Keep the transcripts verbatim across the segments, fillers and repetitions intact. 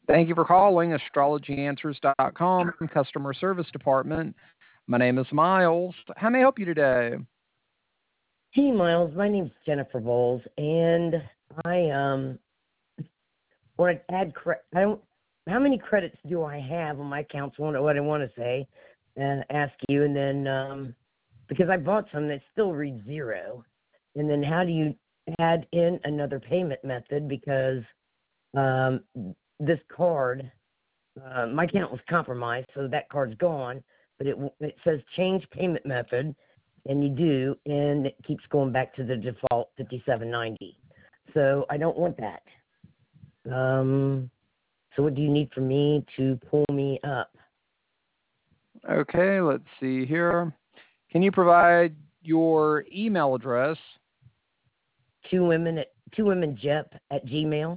Thank you for calling astrology answers dot com customer service department. My name is Miles. How may I help you today? Hey, Miles. My name's Jennifer Bowles, and I um want to add. Cre- I don't. How many credits do I have on my accounts? What what I want to say, and ask you, and then um because I bought some that still read zero, and then how do you add in another payment method? Because um this card, uh, my account was compromised, so that card's gone. But it it says change payment method, and you do, and it keeps going back to the default fifty-seven ninety. So I don't want that. Um, so what do you need from me to pull me up? Okay, let's see here. Can you provide your email address? Two women at two women Jep at Gmail.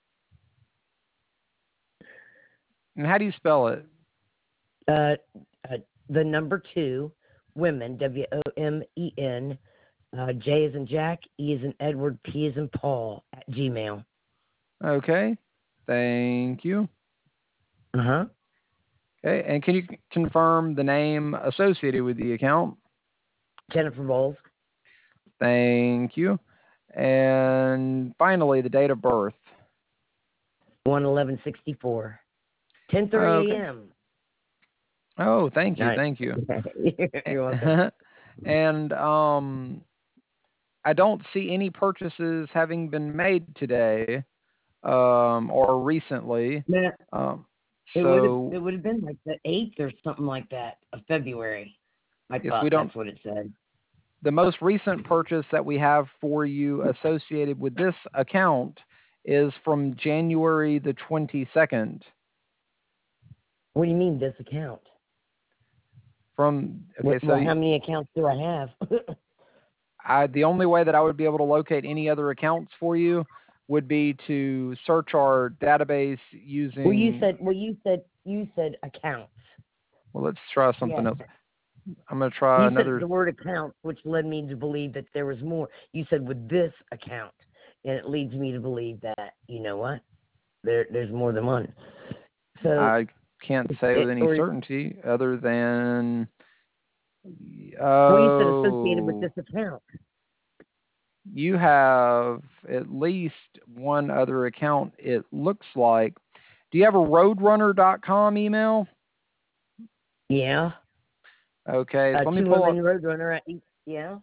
And how do you spell it? Uh, uh, the number two women W O M E N. Uh, J is in Jack, E is in Edward, P is in Paul at Gmail. Okay, thank you. Uh huh. Okay, and can you confirm the name associated with the account? Jennifer Bowles. Thank you. And finally, the date of birth. one eleven sixty-four. ten thirty Okay. a.m. Oh, thank you, Nice. thank you. You're welcome. And um, I don't see any purchases having been made today um, or recently. Yeah, Um, it would have so it would have been like the eighth or something like that of February. I if thought we don't, that's what it said. the most recent purchase that we have for you associated with this account is from January the twenty-second. What do you mean this account? From okay, What, so well, how many accounts do I have? I, the only way that I would be able to locate any other accounts for you would be to search our database using. well, you said well you said you said accounts. Well, let's try something Yes. else. I'm going to try You another. said the word account, which led me to believe that there was more. You said with this account, and it leads me to believe that you know what, there there's more than one. So I can't say with it, any or certainty other than. well, you said associated with Oh, this account. you have at least one other account, it looks like. Do you have a roadrunner dot com email? Yeah. Okay, Uh, so let me two pull up. women roadrunner. At, yeah.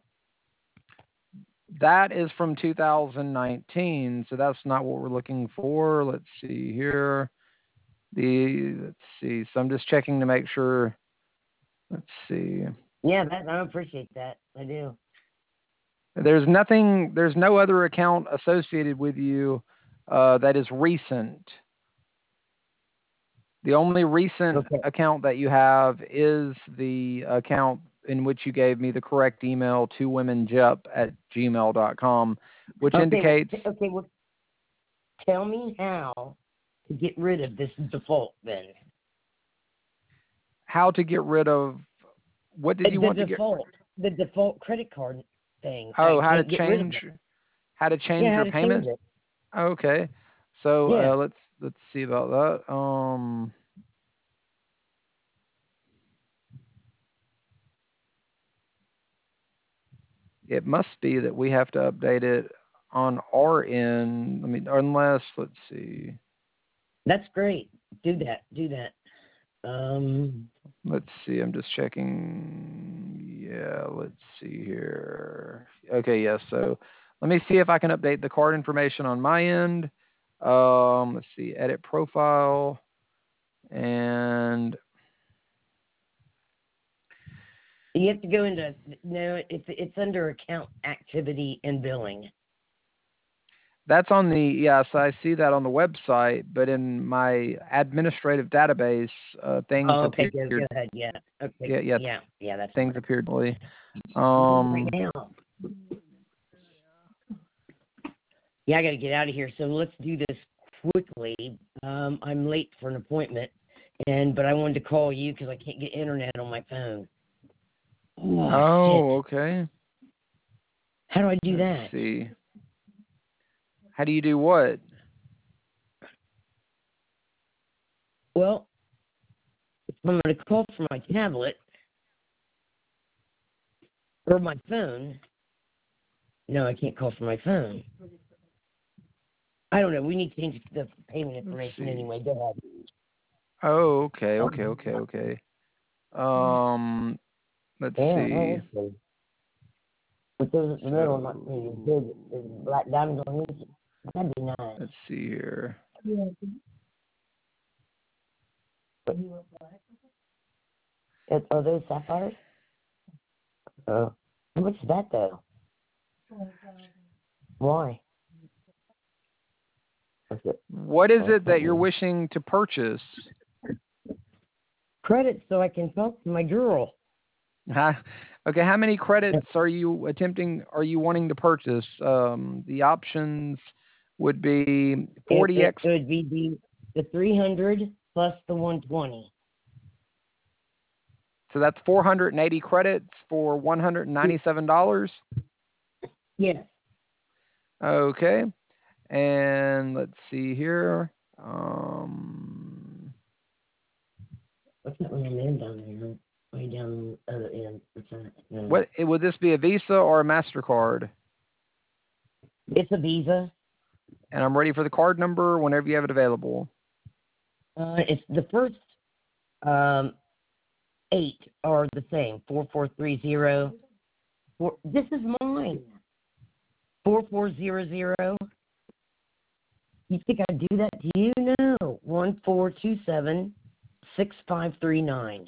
That is from two thousand nineteen, so that's not what we're looking for. Let's see here. The let's see. So I'm just checking to make sure. Let's see. Yeah, that I appreciate that. I do. There's nothing. There's no other account associated with you uh, that is recent. The only recent Okay. account that you have is the account in which you gave me the correct email, two women jep at gmail dot com, which Okay. Well, indicates t- okay. Well, tell me how to get rid of this default then. how to get rid of. What did you The want to get? default, the default credit card thing. I Oh, how to can't get rid of change it. how to change Yeah, how your to change payment? it. Okay. So Yeah. uh, let's let's see about that. Um, it must be that we have to update it on our end. I mean, unless let's see. That's great. Do that. Do that. Um. Let's see. I'm just checking. Yeah. Let's see here. Okay. Yes. So let me see if I can update the card information on my end. Um, let's see. Edit profile and You have to go into no. It's it's under account activity and billing. that's on the, yes, I see that on the website, but in my administrative database, uh, things Oh, okay. appeared, Go go ahead. Yeah. Okay. yeah, yeah, Yeah. Yeah. That's things fine. appeared really. Right Um, now. Yeah, I got to get out of here. So let's do this quickly. Um, I'm late for an appointment, and but I wanted to call you because I can't get internet on my phone. Oh shit! oh, okay. How do I do Let's that? see. How do you do what? Well, if I'm going to call from my tablet or my phone. No, I can't call from my phone. I don't know. We need to change the payment information anyway. Go ahead. Oh, okay, okay, okay, okay. Um, let's Yeah, see. no, with those in the middle, not maybe big, there's black diamonds on each. That'd be nice. Let's see here. It, are those sapphires? Oh, how much is that though? Why? What is it that you're wishing to purchase? Credit so I can talk to my girl. Huh? Okay, how many credits are you attempting, are you wanting to purchase? Um, the options would be forty X. It, it would be the, the three hundred plus the one twenty. So that's four hundred eighty credits for one hundred ninety-seven dollars? Yes. Okay. And let's see here. Um, What's that little man down there? Way down the other end. What's that? No. What would this be, a Visa or a MasterCard? It's a Visa. And I'm ready for the card number whenever you have it available. Uh, it's the first um, eight are the same. Four four three zero. Four, this is mine. Four four zero zero. You think I'd do that to you? No. One four two seven six five three nine.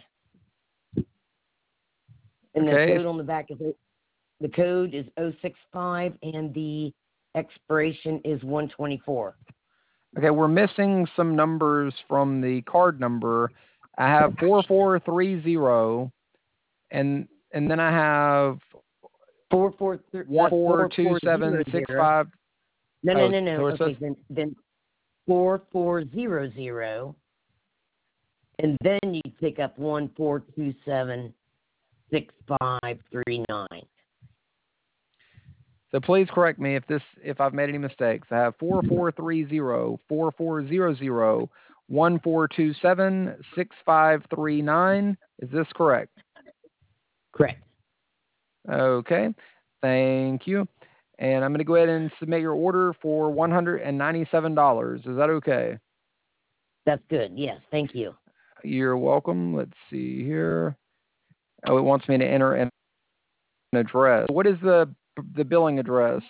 And the Okay. code on the back is the code is oh six five and the expiration is one twenty-four. Okay, we're missing some numbers from the card number. I have four four three zero, and and then I have four four th- one four two seven six five. No, no, oh, no, no. So okay, supposed... then then four four zero zero, and then you pick up one four two seven six five three nine. So please correct me if this if I've made any mistakes. I have four four three zero, four four zero zero, one four two seven, six five three nine. Is this correct? Correct. Okay. Thank you. And I'm going to go ahead and submit your order for one hundred ninety-seven dollars. Is that okay? That's good. Yes. Thank you. You're welcome. Let's see here. Oh, it wants me to enter an address. What is the the billing address?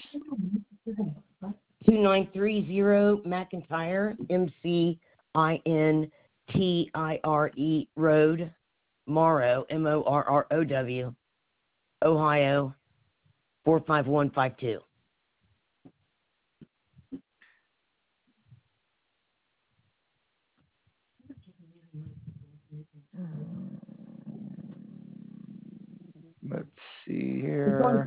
two nine three zero McIntyre, M C I N T I R E Road, Morrow, M O R R O W, Ohio, four five one five two. Let's see here.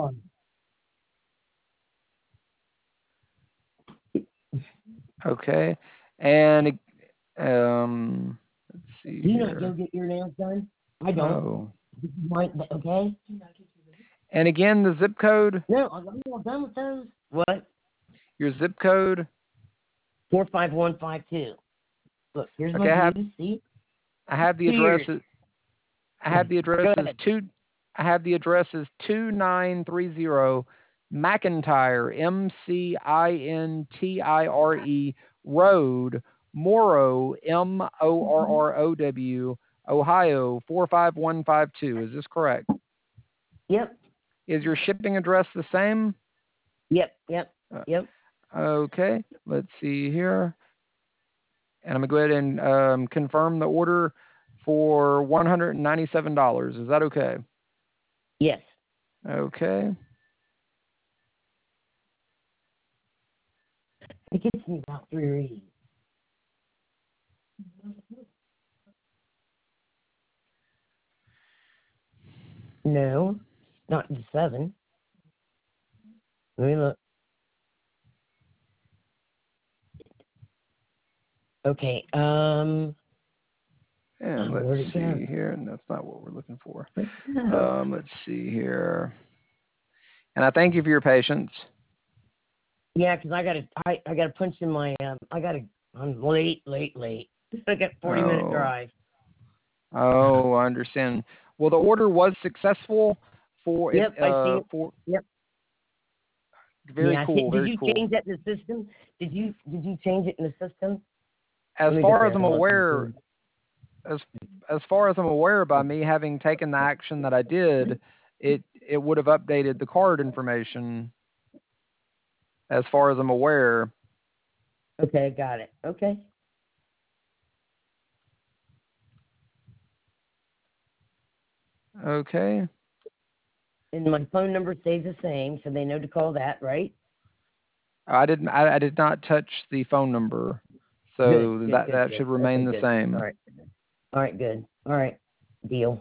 Okay. And um let's see. Do you here. not go get your nails done? I don't. Oh. Might, okay. And again, the zip code? No, I'm all done with those. What? Your zip code? Four five one five two. Look, here's Okay, my I have, view. See? I have the addresses. I have the addresses two. I have the addresses two nine three zero McIntyre, M C I N T I R E Road, Morrow, M O R R O W, Ohio four five one five two. Is this correct? Yep. Is your shipping address the same? Yep. Yep. Yep. Uh, okay. Let's see here. And I'm going to go ahead and um, confirm the order for one hundred ninety-seven dollars. Is that okay? Yes. Okay. It gets me about three readings. No, not the seven. Let me look. Okay. Um. And oh, let's see go? here. And that's not what we're looking for. Um, let's see here. And I thank you for your patience. Yeah, because I gotta, I, I gotta punch in my, um, I gotta, I'm late, late, late. I got forty minute Oh, drive. oh, I understand. Well, the order was successful for it. Yep, I see Uh, it. for Yep. very Yeah, I see. cool, Did very you cool. change that in the system? Did you did you change it in the system? As Let me go far as there I'm and look and aware, see. as as far as I'm aware, by me having taken the action that I did, it it would have updated the card information. As far as I'm aware. Okay, got it. Okay. Okay. And my phone number stays the same, so they know to call that, right? I didn't. I, I did not touch the phone number, Good, so good, that good, that good. should Okay, remain the good. same. All right. All right, good. All right. Deal.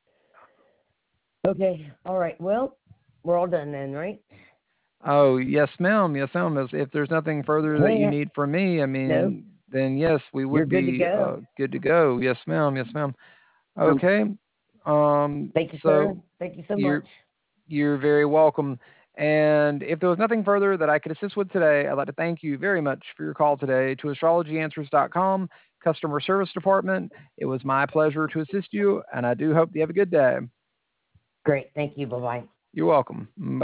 Okay. All right. Well, we're all done then, right? Oh yes, ma'am. Yes, ma'am. If, if there's nothing further that you Hey, need from me, I no, mean, then yes, we you're would good to be go. uh, good to go. Yes, ma'am. Yes, ma'am. Um, Okay. Um. thank you, sir. So Thank you so you're much. you're very welcome. And if there was nothing further that I could assist with today, I'd like to thank you very much for your call today to astrology answers dot com customer service department. It was my pleasure to assist you, and I do hope you have a good day. Great. Thank you. Bye bye. You're welcome.